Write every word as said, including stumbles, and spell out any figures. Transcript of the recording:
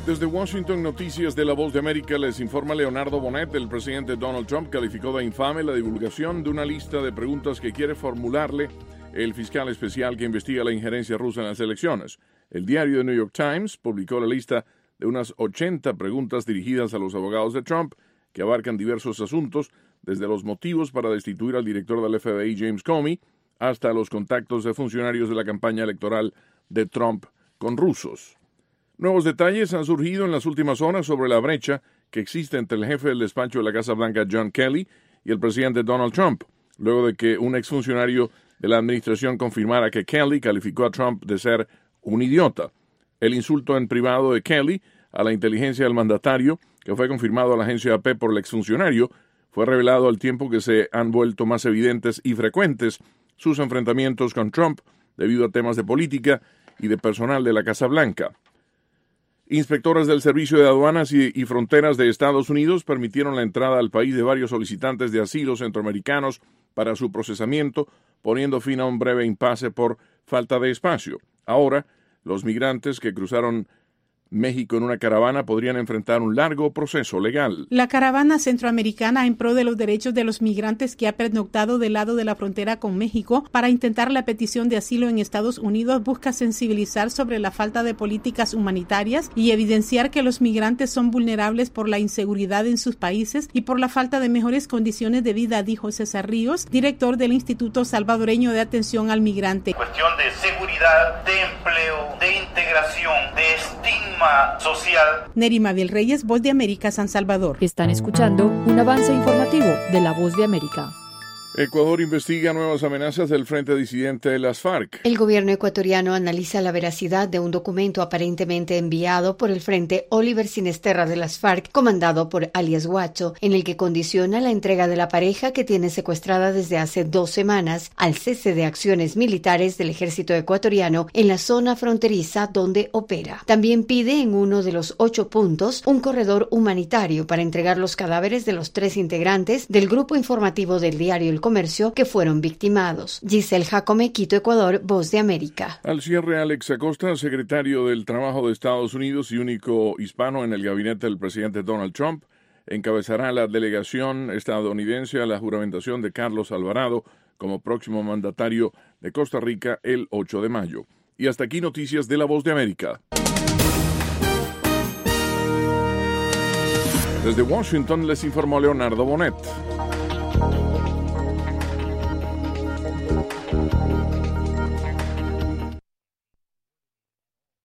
Desde Washington, Noticias de La Voz de América, les informa Leonardo Bonet. El presidente Donald Trump calificó de infame la divulgación de una lista de preguntas que quiere formularle el fiscal especial que investiga la injerencia rusa en las elecciones. El diario The New York Times publicó la lista de unas ochenta preguntas dirigidas a los abogados de Trump que abarcan diversos asuntos, desde los motivos para destituir al director del F B I, James Comey, hasta los contactos de funcionarios de la campaña electoral de Trump con rusos. Nuevos detalles han surgido en las últimas horas sobre la brecha que existe entre el jefe del despacho de la Casa Blanca, John Kelly, y el presidente Donald Trump, luego de que un exfuncionario de la administración confirmara que Kelly calificó a Trump de ser un idiota. El insulto en privado de Kelly a la inteligencia del mandatario, que fue confirmado a la agencia A P por el exfuncionario, fue revelado al tiempo que se han vuelto más evidentes y frecuentes sus enfrentamientos con Trump debido a temas de política y de personal de la Casa Blanca. Inspectoras del Servicio de Aduanas y, y Fronteras de Estados Unidos permitieron la entrada al país de varios solicitantes de asilo centroamericanos para su procesamiento, poniendo fin a un breve impasse por falta de espacio. Ahora, los migrantes que cruzaron México en una caravana podrían enfrentar un largo proceso legal. La caravana centroamericana en pro de los derechos de los migrantes que ha pernoctado del lado de la frontera con México para intentar la petición de asilo en Estados Unidos busca sensibilizar sobre la falta de políticas humanitarias y evidenciar que los migrantes son vulnerables por la inseguridad en sus países y por la falta de mejores condiciones de vida, dijo César Ríos, director del Instituto Salvadoreño de Atención al Migrante. Cuestión de seguridad, de empleo, de integración, de estigma social. Neri Mabel Reyes, Voz de América, San Salvador. Están escuchando un avance informativo de La Voz de América. Ecuador investiga nuevas amenazas del Frente Disidente de las FARC. El gobierno ecuatoriano analiza la veracidad de un documento aparentemente enviado por el Frente Oliver Sinesterra de las FARC, comandado por alias Guacho, en el que condiciona la entrega de la pareja que tiene secuestrada desde hace dos semanas al cese de acciones militares del ejército ecuatoriano en la zona fronteriza donde opera. También pide en uno de los ocho puntos un corredor humanitario para entregar los cadáveres de los tres integrantes del grupo informativo del diario El Comercio que fueron victimados. Giselle Jacome, Quito, Ecuador, Voz de América. Al cierre, Alex Acosta, secretario del Trabajo de Estados Unidos y único hispano en el gabinete del presidente Donald Trump, encabezará la delegación estadounidense a la juramentación de Carlos Alvarado como próximo mandatario de Costa Rica el ocho de mayo. Y hasta aquí noticias de La Voz de América. Desde Washington les informó Leonardo Bonet.